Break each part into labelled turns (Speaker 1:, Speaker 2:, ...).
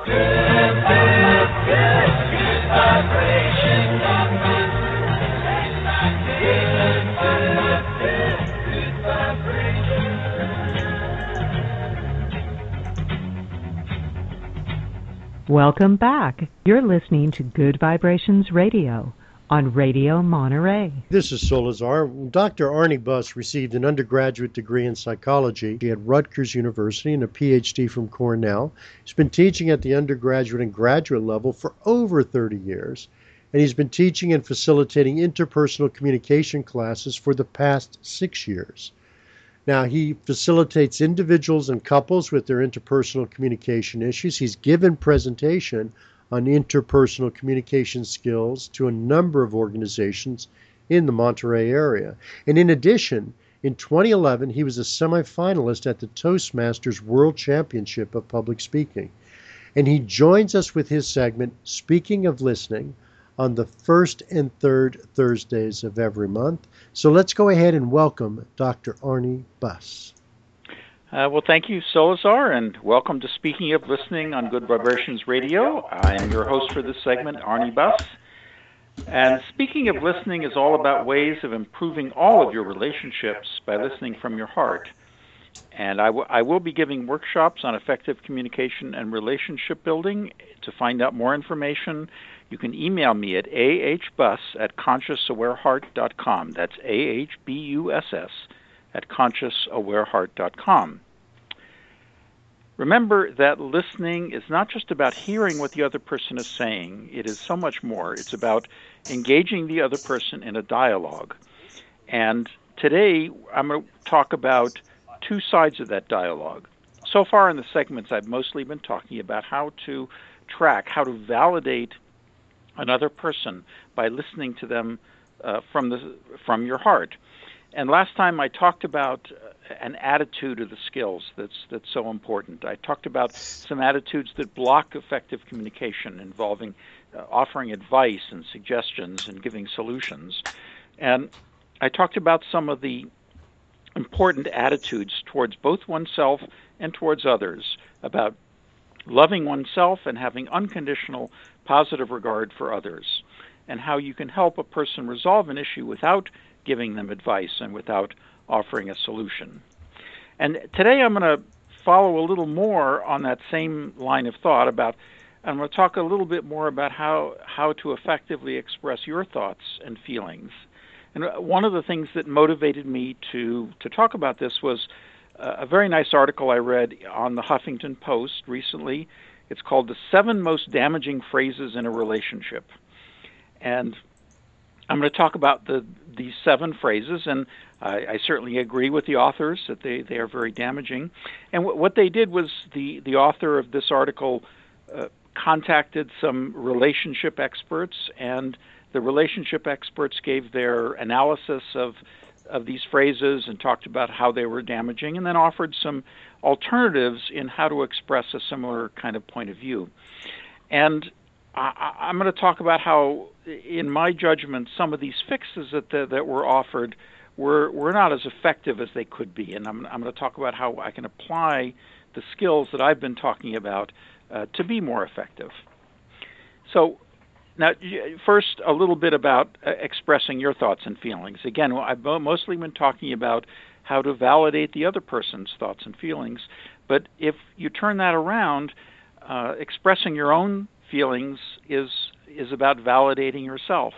Speaker 1: Welcome back. You're listening to Good Vibrations Radio on Radio Monterey.
Speaker 2: This is Solazar. Dr. Arnie Buss received an undergraduate degree in psychology at Rutgers University and a PhD from Cornell. He's been teaching at the undergraduate and graduate level for over 30 years, and he's been teaching and facilitating interpersonal communication classes for the past 6 years. Now, he facilitates individuals and couples with their interpersonal communication issues. He's given presentation on interpersonal communication skills to a number of organizations in the Monterey area. And in addition, in 2011, he was a semifinalist at the Toastmasters World Championship of Public Speaking. And he joins us with his segment, Speaking of Listening, on the first and third Thursdays of every month. So let's go ahead and welcome Dr. Arnie Buss.
Speaker 3: Well, thank you, Solazar, and welcome to Speaking of Listening on Good Vibrations Radio. I am your host for this segment, Arnie Buss. And Speaking of Listening is all about ways of improving all of your relationships by listening from your heart. And I will be giving workshops on effective communication and relationship building. To find out more information, you can email me at ahbuss@consciousawareheart.com. That's AHBUSS at consciousawareheart.com. Remember that listening is not just about hearing what the other person is saying. It is so much more. It's about engaging the other person in a dialogue. And today I'm going to talk about two sides of that dialogue. So far in the segments, I've mostly been talking about how to track, how to validate another person by listening to them from your heart. And last time I talked about an attitude of the skills that's so important. I talked about some attitudes that block effective communication involving offering advice and suggestions and giving solutions. And I talked about some of the important attitudes towards both oneself and towards others, about loving oneself and having unconditional positive regard for others, and how you can help a person resolve an issue without giving them advice and without offering a solution. And today I'm going to follow a little more on that same line of thought I'm going to talk a little bit more about how to effectively express your thoughts and feelings. And one of the things that motivated me to talk about this was a very nice article I read on the Huffington Post recently. It's called The 7 Most Damaging Phrases in a Relationship. And I'm going to talk about these 7 phrases, and I certainly agree with the authors that they are very damaging. And what they did was the author of this article contacted some relationship experts, and the relationship experts gave their analysis of these phrases and talked about how they were damaging, and then offered some alternatives in how to express a similar kind of point of view. And I'm going to talk about how, in my judgment, some of these fixes that were offered were not as effective as they could be. And I'm going to talk about how I can apply the skills that I've been talking about to be more effective. So now, first, a little bit about expressing your thoughts and feelings. Again, I've mostly been talking about how to validate the other person's thoughts and feelings. But if you turn that around, expressing your own feelings is about validating yourself.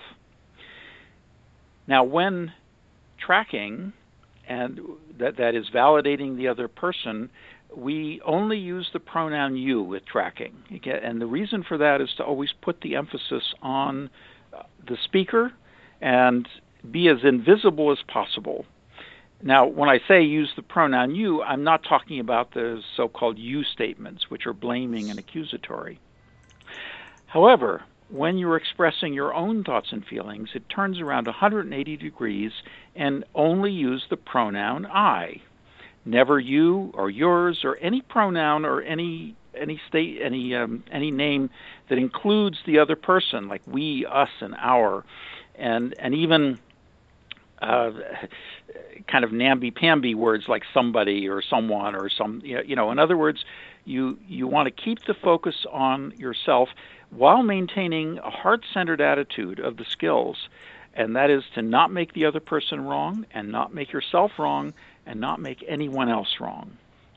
Speaker 3: Now, when tracking, and that is validating the other person, we only use the pronoun you with tracking. And the reason for that is to always put the emphasis on the speaker and be as invisible as possible. Now, when I say use the pronoun you, I'm not talking about the so-called you statements, which are blaming and accusatory. However, when you're expressing your own thoughts and feelings, it turns around 180 degrees and only use the pronoun I. Never you or yours or any pronoun or any name that includes the other person, like we, us, and our, and even kind of namby-pamby words like somebody or someone or some. In other words, You want to keep the focus on yourself while maintaining a heart-centered attitude of the skills, and that is to not make the other person wrong and not make yourself wrong and not make anyone else wrong.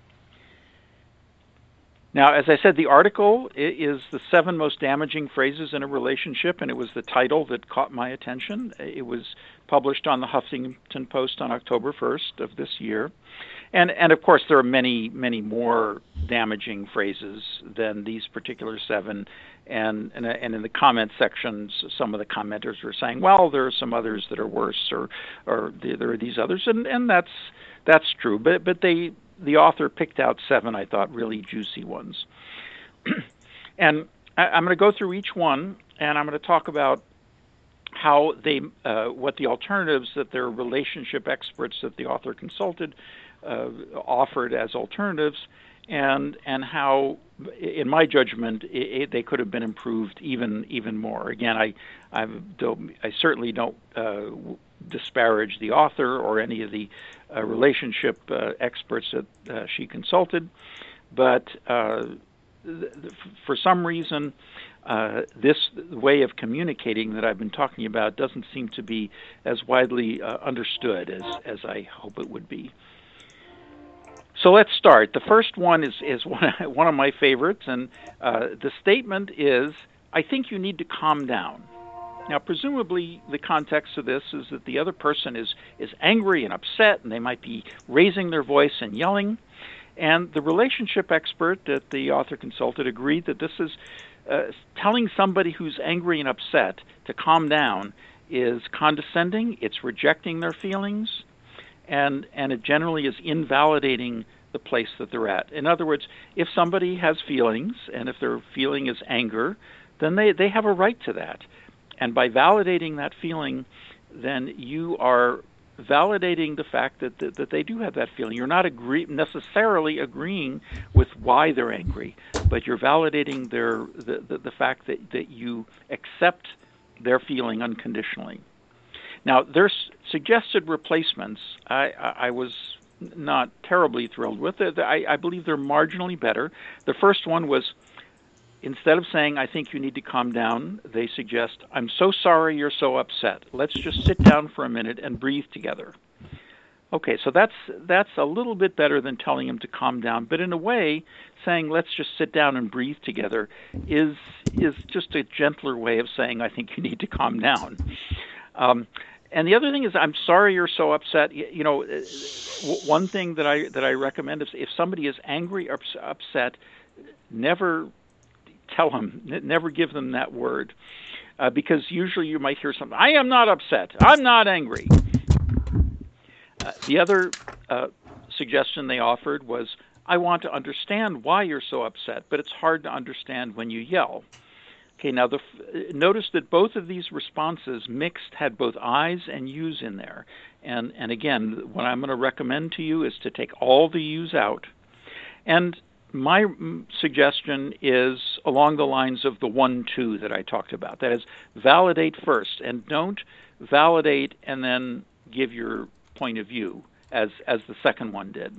Speaker 3: Now, as I said, the article is the 7 most damaging phrases in a relationship, and it was the title that caught my attention. It was published on the Huffington Post on October 1st of this year. And of course, there are many, many more damaging phrases than these particular 7. And in the comment sections, some of the commenters were saying, well, there are some others that are worse, or there are these others, and that's true. But the author picked out 7, I thought, really juicy ones. And I'm going to go through each one, and I'm going to talk about how what the alternatives that their relationship experts that the author consulted offered as alternatives, and how, in my judgment, they could have been improved even more. Again, I certainly don't disparage the author or any of the relationship experts that she consulted, but for some reason, this way of communicating that I've been talking about doesn't seem to be as widely understood as I hope it would be. So let's start. The first one is one of my favorites, and the statement is, I think you need to calm down. Now, presumably, the context of this is that the other person is angry and upset, and they might be raising their voice and yelling. And the relationship expert that the author consulted agreed that this is telling somebody who's angry and upset to calm down is condescending, it's rejecting their feelings, and it generally is invalidating the place that they're at. In other words, if somebody has feelings, and if their feeling is anger, then they have a right to that. And by validating that feeling, then you are validating the fact that they do have that feeling. You're not necessarily agreeing with why they're angry, but you're validating the fact that you accept their feeling unconditionally. Now, their suggested replacements, I was not terribly thrilled with. I believe they're marginally better. The first one was, instead of saying, I think you need to calm down, they suggest, I'm so sorry you're so upset. Let's just sit down for a minute and breathe together. Okay, so that's a little bit better than telling him to calm down. But in a way, saying, let's just sit down and breathe together is just a gentler way of saying, I think you need to calm down. And the other thing is, I'm sorry you're so upset. You know, one thing that I recommend is if somebody is angry or upset, never tell them, never give them that word, because usually you might hear something, I am not upset, I'm not angry. The other suggestion they offered was, I want to understand why you're so upset, but it's hard to understand when you yell. Okay, now notice that both of these responses had both I's and U's in there. And again, what I'm going to recommend to you is to take all the U's out. And my suggestion is along the lines of the 1-2 that I talked about. That is, validate first, and don't validate and then give your point of view as the second one did.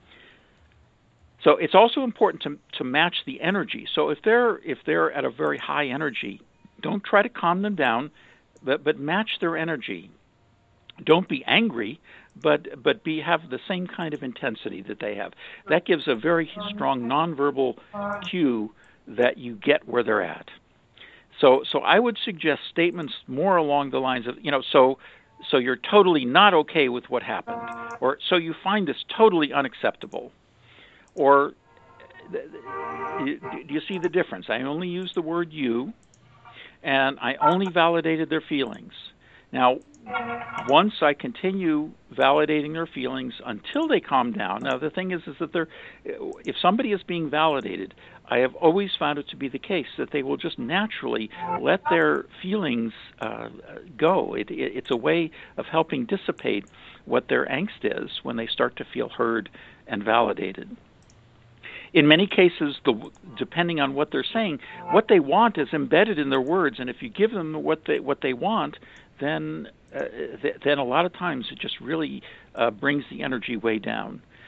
Speaker 3: So it's also important to match the energy. So if they're at a very high energy, don't try to calm them down, but match their energy. Don't be angry, but have the same kind of intensity that they have. That gives a very strong nonverbal cue that you get where they're at. So I would suggest statements more along the lines of, so you're totally not okay with what happened, or so you find this totally unacceptable. Or do you see the difference? I only used the word you, and I only validated their feelings. Now, once I continue validating their feelings until they calm down, now the thing is that if somebody is being validated, I have always found it to be the case that they will just naturally let their feelings go. It's a way of helping dissipate what their angst is when they start to feel heard and validated. In many cases, depending on what they're saying, what they want is embedded in their words, and if you give them what they want, then a lot of times it just really brings the energy way down.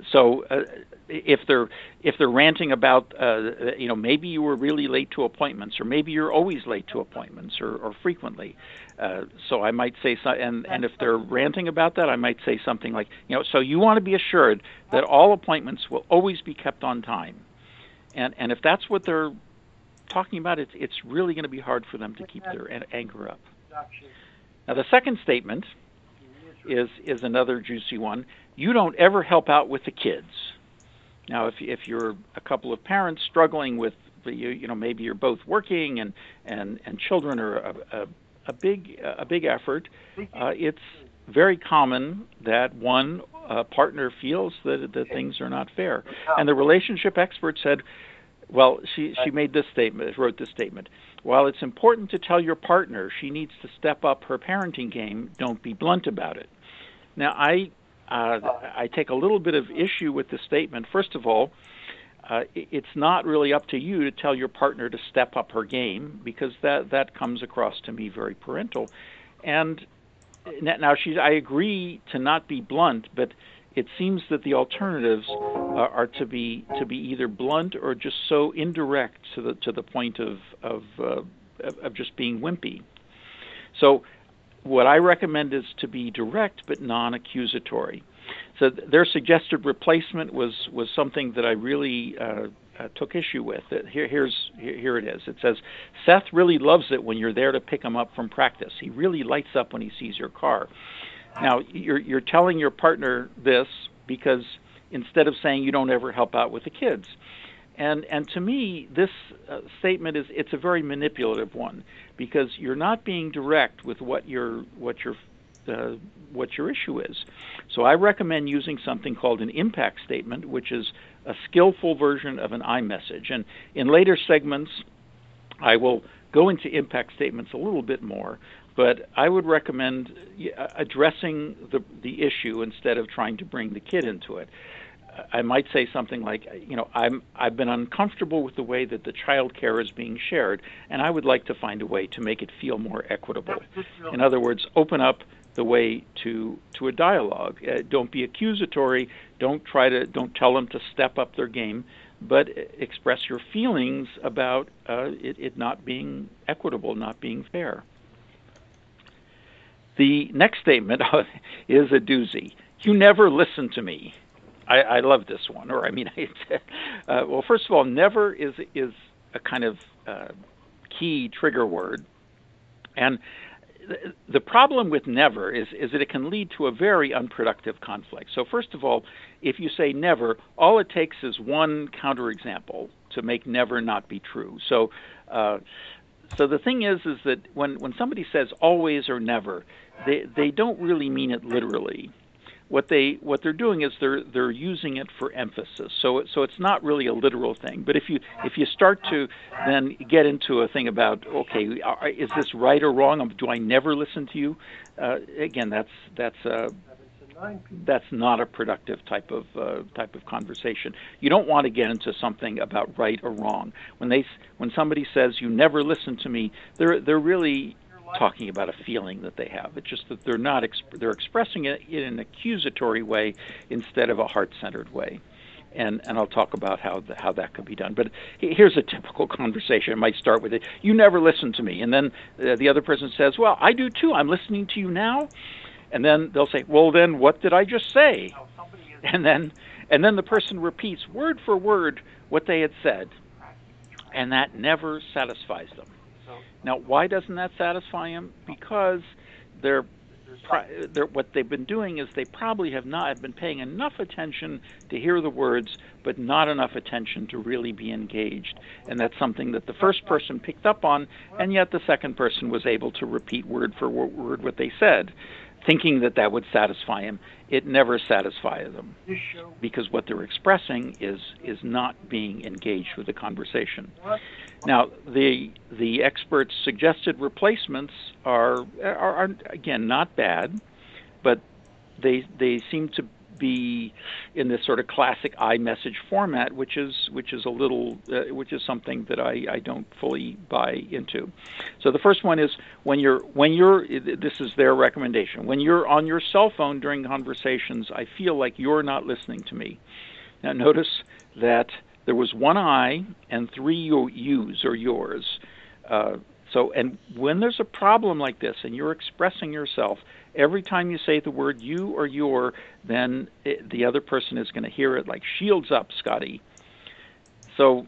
Speaker 3: If they're ranting about maybe you were really late to appointments, or maybe you're always late to appointments, or frequently, so I might say and if they're ranting about that, I might say something like, so you want to be assured that all appointments will always be kept on time, and if that's what they're talking about, it's really going to be hard for them to keep their anger up. Now the second statement is another juicy one. You don't ever help out with the kids. Now, if you're a couple of parents struggling with, maybe you're both working and children are a big effort, it's very common that one partner feels that things are not fair. And the relationship expert said, well, she made this statement, wrote this statement. While it's important to tell your partner she needs to step up her parenting game, don't be blunt about it. Now, I take a little bit of issue with this statement. First of all, it's not really up to you to tell your partner to step up her game, because that comes across to me very parental. And now I agree to not be blunt, but it seems that the alternatives are to be either blunt or just so indirect to the point of just being wimpy. So what I recommend is to be direct but non-accusatory. So their suggested replacement was something that I really took issue with. Here it is. It says, Seth really loves it when you're there to pick him up from practice. He really lights up when he sees your car. Now, you're telling your partner this because instead of saying you don't ever help out with the kids. And to me, this statement it's a very manipulative one, because you're not being direct with what your issue is. So I recommend using something called an impact statement, which is a skillful version of an iMessage. And in later segments, I will go into impact statements a little bit more, but I would recommend addressing the issue instead of trying to bring the kid into it. I might say something like, I've been uncomfortable with the way that the child care is being shared, and I would like to find a way to make it feel more equitable. In other words, open up the way to a dialogue. Don't be accusatory. Don't tell them to step up their game, but express your feelings about it not being equitable, not being fair. The next statement is a doozy. You never listen to me. I love this one. Well, first of all, never is a kind of key trigger word. And the problem with never is that it can lead to a very unproductive conflict. So first of all, if you say never, all it takes is one counterexample to make never not be true. So the thing is that when somebody says always or never, they don't really mean it literally. What they're doing is they're using it for emphasis. So it's not really a literal thing. But if you start to then get into a thing about, okay, is this right or wrong? Do I never listen to you? Again, that's not a productive type of conversation. You don't want to get into something about right or wrong. When somebody says you never listen to me, they're really talking about a feeling that they have. It's just that they're expressing it in an accusatory way instead of a heart-centered way. And I'll talk about how that could be done. But here's a typical conversation. It might start with it, you never listen to me. And then the other person says, well, I do too. I'm listening to you now. And then they'll say, well, then what did I just say? And then the person repeats word for word what they had said. And that never satisfies them. Now, why doesn't that satisfy them? Because what they've been doing is they probably have been paying enough attention to hear the words, but not enough attention to really be engaged. And that's something that the first person picked up on, and yet the second person was able to repeat word for word what they said, thinking that would satisfy them. It never satisfies them, because what they're expressing is not being engaged with the conversation. Now, the experts' suggested replacements are again not bad, but they seem to be in this sort of classic iMessage format, which is something that I don't fully buy into. So the first one is when you're this is their recommendation. When you're on your cell phone during conversations, I feel like you're not listening to me. Now notice that there was one I and three yous or yours. And when there's a problem like this and you're expressing yourself, every time you say the word you or your, then the other person is going to hear it like shields up, Scotty. So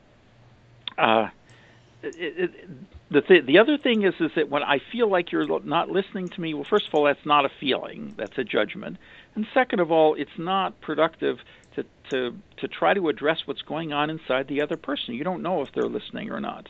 Speaker 3: the other thing is that when I feel like you're not listening to me, well, first of all, that's not a feeling. That's a judgment. And second of all, it's not productive to try to address what's going on inside the other person. You don't know if they're listening or not.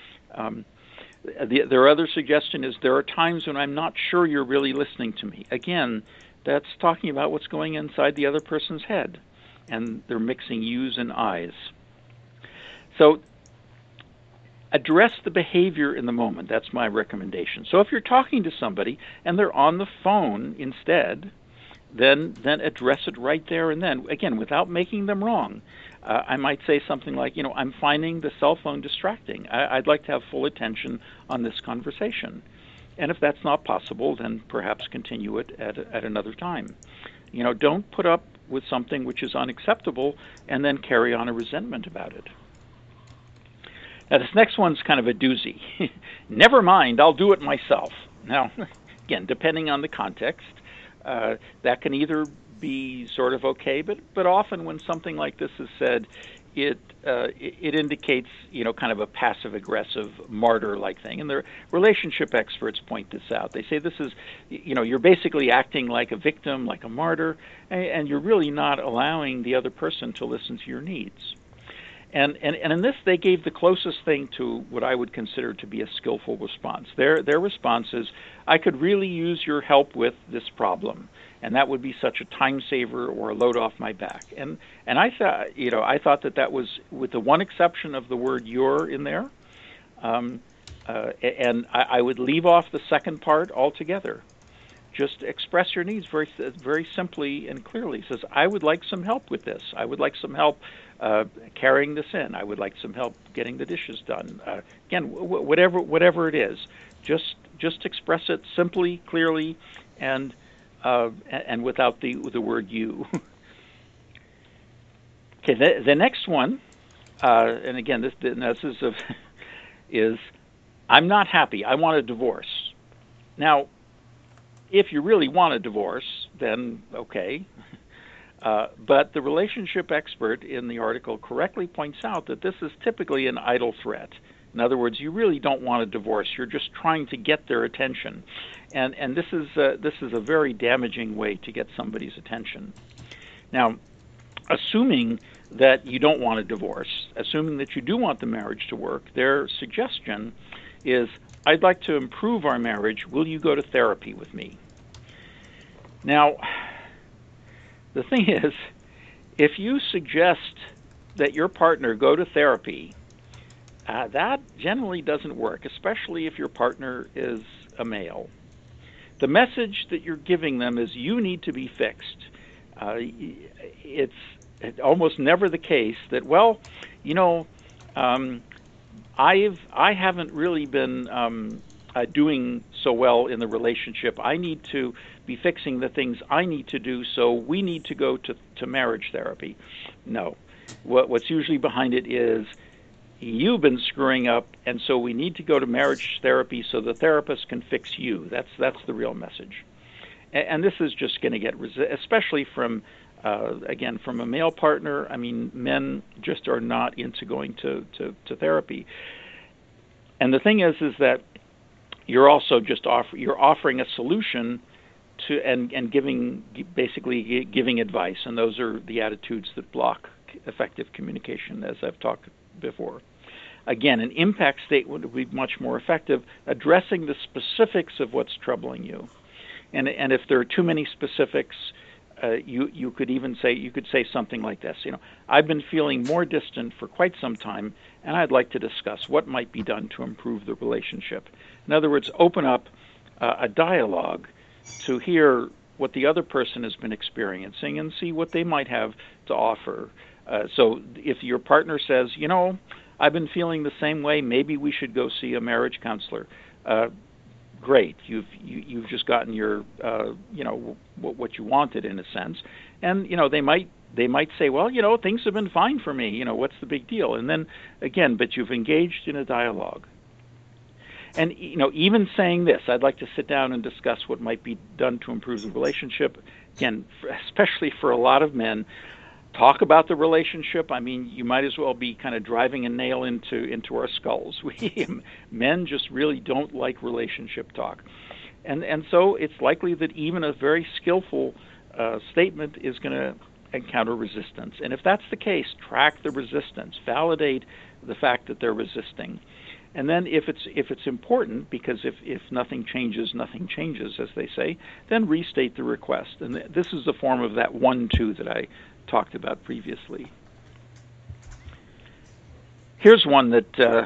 Speaker 3: Their other suggestion is there are times when I'm not sure you're really listening to me. Again, that's talking about what's going inside the other person's head, and they're mixing yous and I's. So address the behavior in the moment. That's my recommendation. So if you're talking to somebody and they're on the phone instead, then address it right there and then, again, without making them wrong. I might say something like, I'm finding the cell phone distracting. I'd like to have full attention on this conversation. And if that's not possible, then perhaps continue it at another time. Don't put up with something which is unacceptable and then carry on a resentment about it. Now, this next one's kind of a doozy. Never mind, I'll do it myself. Now, again, depending on the context, that can either be sort of okay, but often when something like this is said, it indicates kind of a passive aggressive martyr like thing, and the relationship experts point this out. They say this is you're basically acting like a victim, like a martyr, and you're really not allowing the other person to listen to your needs. And in this, they gave the closest thing to what I would consider to be a skillful response. Their response is, I could really use your help with this problem, and that would be such a time saver or a load off my back. And I thought that was, with the one exception of the word "you're" in there, and I would leave off the second part altogether. Just express your needs very, very simply and clearly. It says, I would like some help with this. I would like some help carrying this in. I would like some help getting the dishes done. Again, whatever it is, just express it simply, clearly, and without the word you. Okay, the next one, and again, this is I'm not happy. I want a divorce. Now, if you really want a divorce, then okay. But the relationship expert in the article correctly points out that this is typically an idle threat. In other words, you really don't want a divorce. You're just trying to get their attention, and this is a very damaging way to get somebody's attention. Now, assuming that you don't want a divorce, assuming that you do want the marriage to work, their suggestion is, I'd like to improve our marriage. Will you go to therapy with me? Now, the thing is, if you suggest that your partner go to therapy, that generally doesn't work, especially if your partner is a male. The message that you're giving them is you need to be fixed. It's almost never the case that, I haven't really been doing so well in the relationship. I need to be fixing the things I need to do, so we need to go to marriage therapy. No. What's usually behind it is, you've been screwing up, and so we need to go to marriage therapy so the therapist can fix you. That's the real message. And this is just going to get, especially from a male partner. I mean, men just are not into going to therapy. And the thing is that you're also just offering a solution to and giving advice, and those are the attitudes that block effective communication, as I've talked before. Again, an impact statement would be much more effective, addressing the specifics of what's troubling you. And if there are too many specifics, you could say something like this. I've been feeling more distant for quite some time, and I'd like to discuss what might be done to improve the relationship. In other words, open up a dialogue to hear what the other person has been experiencing and see what they might have to offer. So if your partner says, I've been feeling the same way, maybe we should go see a marriage counselor. Great, you've just gotten your what you wanted in a sense, and they might say, well, things have been fine for me. What's the big deal? And then again, but you've engaged in a dialogue. And even saying this, I'd like to sit down and discuss what might be done to improve the relationship. Again, especially for a lot of men, talk about the relationship. I mean, you might as well be kind of driving a nail into our skulls. Men just really don't like relationship talk, and so it's likely that even a very skillful statement is going to encounter resistance. And if that's the case, track the resistance, validate the fact that they're resisting. And then if it's important, because if nothing changes, as they say, then restate the request. And this is the form of that 1-2 that I talked about previously. Here's one that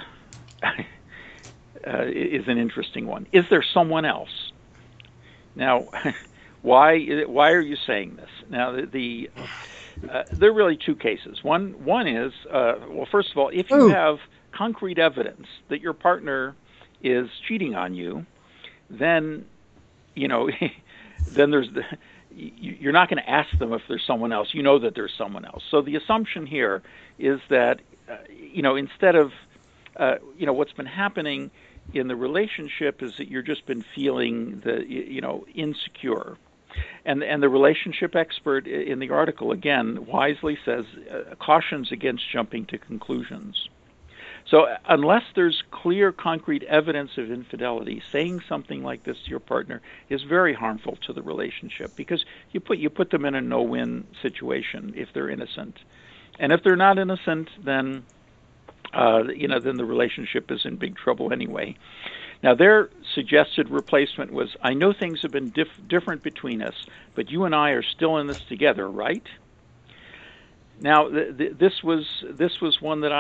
Speaker 3: is an interesting one. Is there someone else? Now, why are you saying this? Now, there are really two cases. One is, well, first of all, if you have concrete evidence that your partner is cheating on you, then then you're not going to ask them if there's someone else. You know that there's someone else. So the assumption here is that instead of what's been happening in the relationship is that you've just been feeling insecure. And the relationship expert in the article again wisely says cautions against jumping to conclusions. So unless there's clear, concrete evidence of infidelity, saying something like this to your partner is very harmful to the relationship, because you put them in a no-win situation if they're innocent, and if they're not innocent, then then the relationship is in big trouble anyway. Now, their suggested replacement was, I know things have been different between us, but you and I are still in this together, right? Now, this was one that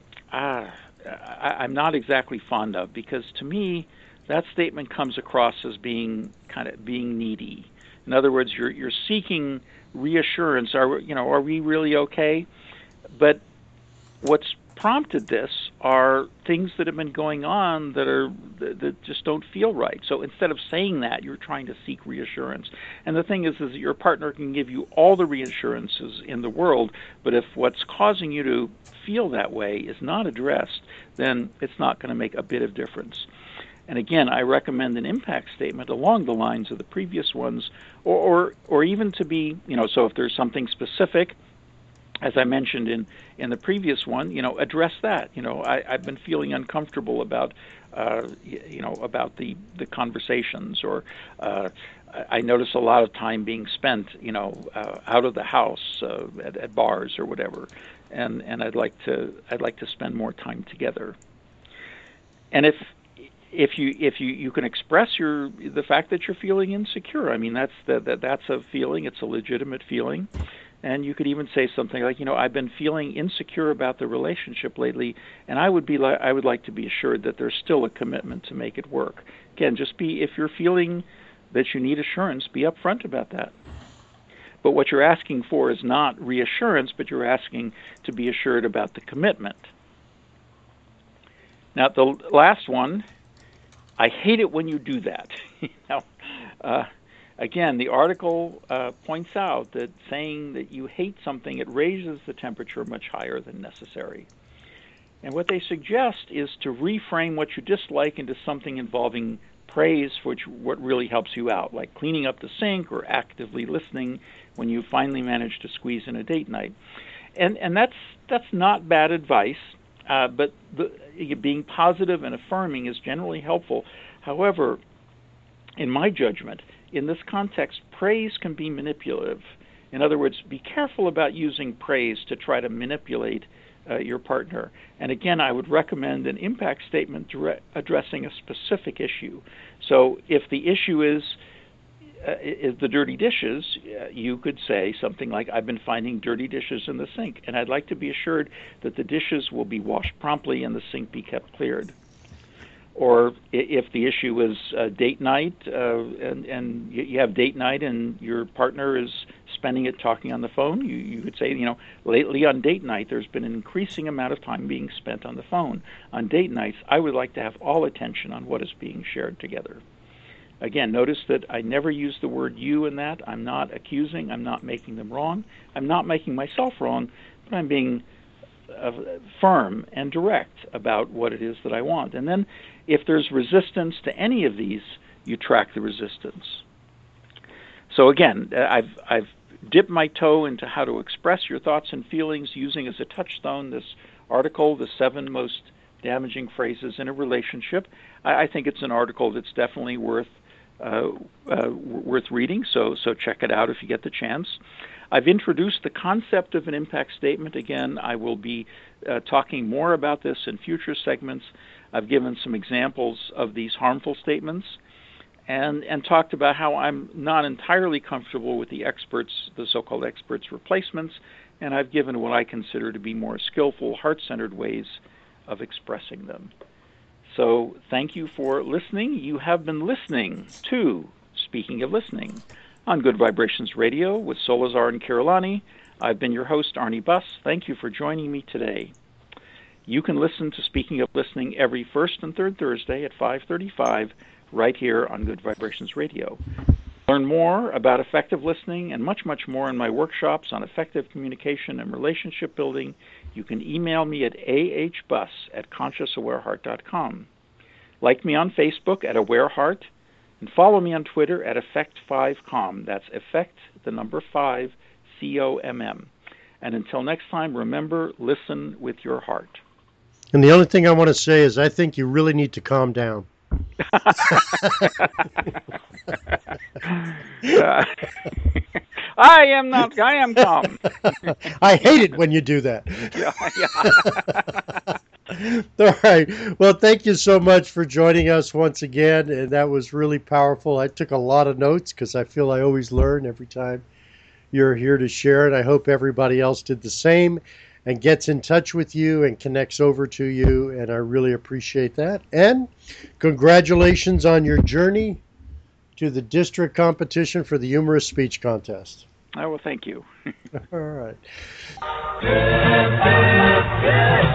Speaker 3: I'm not exactly fond of, because to me that statement comes across as being needy. In other words, you're seeking reassurance. Are we really okay? But what's prompted this are things that have been going on that just don't feel right. So instead of saying that, you're trying to seek reassurance. And the thing is that your partner can give you all the reassurances in the world, but if what's causing you to feel that way is not addressed, then it's not going to make a bit of difference. And again, I recommend an impact statement along the lines of the previous ones, or even to be, so if there's something specific, as I mentioned in the previous one, address that. I've been feeling uncomfortable about, about the conversations, or I notice a lot of time being spent, out of the house at bars or whatever, and I'd like to spend more time together. And if you can express the fact that you're feeling insecure, I mean that's a feeling, it's a legitimate feeling. And you could even say something like, I've been feeling insecure about the relationship lately, and I would like to be assured that there's still a commitment to make it work. Again, if you're feeling that you need assurance, be upfront about that. But what you're asking for is not reassurance, but you're asking to be assured about the commitment. Now, the last one, I hate it when you do that. Again, the article points out that saying that you hate something, it raises the temperature much higher than necessary. And what they suggest is to reframe what you dislike into something involving praise for what really helps you out, like cleaning up the sink or actively listening when you finally manage to squeeze in a date night. And that's not bad advice, but being positive and affirming is generally helpful. However, in my judgment, in this context, praise can be manipulative. In other words, be careful about using praise to try to manipulate your partner. And again, I would recommend an impact statement addressing a specific issue. So if the issue is the dirty dishes, you could say something like, I've been finding dirty dishes in the sink, and I'd like to be assured that the dishes will be washed promptly and the sink be kept cleared. Or if the issue is date night, and you have date night and your partner is spending it talking on the phone, you could say, lately on date night there's been an increasing amount of time being spent on the phone. On date nights, I would like to have all attention on what is being shared together. Again, notice that I never use the word you in that. I'm not accusing. I'm not making them wrong. I'm not making myself wrong, but I'm being firm and direct about what it is that I want. And then if there's resistance to any of these, you track the resistance. So again, I've dipped my toe into how to express your thoughts and feelings using as a touchstone this article, The 7 Most Damaging Phrases in a Relationship. I think it's an article that's definitely worth reading, so check it out if you get the chance. I've introduced the concept of an impact statement. Again, I will be talking more about this in future segments. I've given some examples of these harmful statements and talked about how I'm not entirely comfortable with the so-called experts' replacements, and I've given what I consider to be more skillful, heart-centered ways of expressing them. So thank you for listening. You have been listening to Speaking of Listening on Good Vibrations Radio with Solazar and Kirillani. I've been your host, Arnie Buss. Thank you for joining me today. You can listen to Speaking of Listening every first and third Thursday at 5:35 right here on Good Vibrations Radio. Learn more about effective listening and much, much more in my workshops on effective communication and relationship building. You can email me at ahbus@consciousawareheart.com. Like me on Facebook at AwareHeart, and follow me on Twitter at Effect5Com. That's Effect, the number 5, COMM. And until next time, remember, listen with your heart.
Speaker 2: And the only thing I want to say is I think you really need to calm down.
Speaker 3: I am calm.
Speaker 2: I hate it when you do that.
Speaker 3: Yeah.
Speaker 2: All right. Well, thank you so much for joining us once again. And that was really powerful. I took a lot of notes because I feel I always learn every time you're here to share. And I hope everybody else did the same and gets in touch with you and connects over to you. And I really appreciate that. And congratulations on your journey to the district competition for the humorous speech contest.
Speaker 3: Oh, well, thank you.
Speaker 2: All right.
Speaker 4: Good.